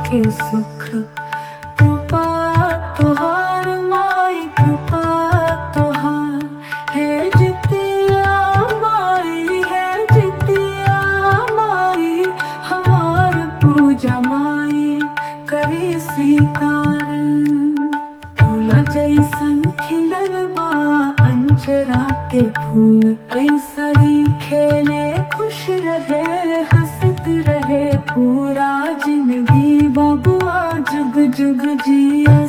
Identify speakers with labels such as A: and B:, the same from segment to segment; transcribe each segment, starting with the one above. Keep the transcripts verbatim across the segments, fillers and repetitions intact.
A: के सुख। कृपा तोहार माई कृपा तोहार, है जितिया माई है जितिया माई, हमार पूजा माई करी स्वीकार। फूला जैसन खिलल बा अंजरा के फूल, ऐसा ही खेले खुश रहे हंसत रहे पूरा जिंदगी, बबुआ जुग जुग जियस।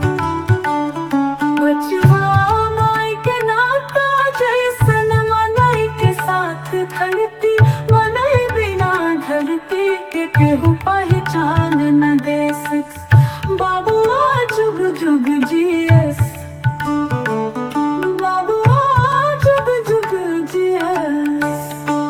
A: बचवा माई के नाता जैसन मनई के साथ धरती, मनई बिना धरती के केहू पहचान न देस। बबुआ जुग जुग जियस, बबुआ जुग जुग जियस।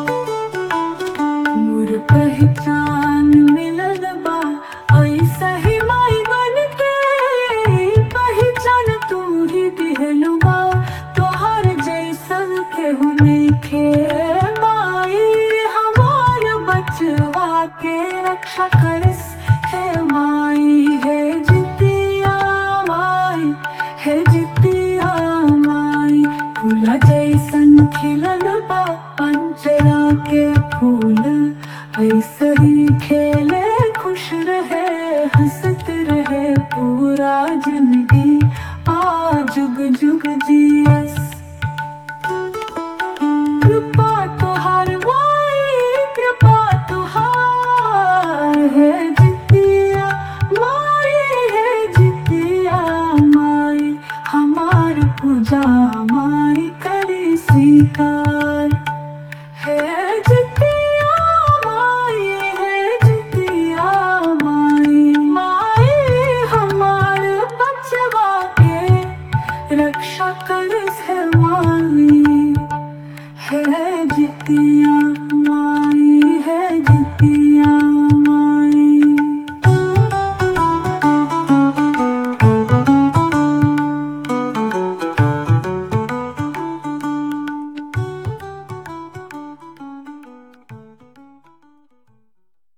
A: मोर पहचान मिलल बा ऐसा ही माई बन के, पहचान तू ही दिहलु बा तोहर जैसन केहू नइखे। माई हमार बचवा के रक्षा करस, है माई है जितिया माई है जितिया माई। फूला जैसन खिलल बा अंजरा के फूल, ऐसे ही खेले खुश रहे हंसत रहे पूरा जिंदगी, आ जुग जुग जियस।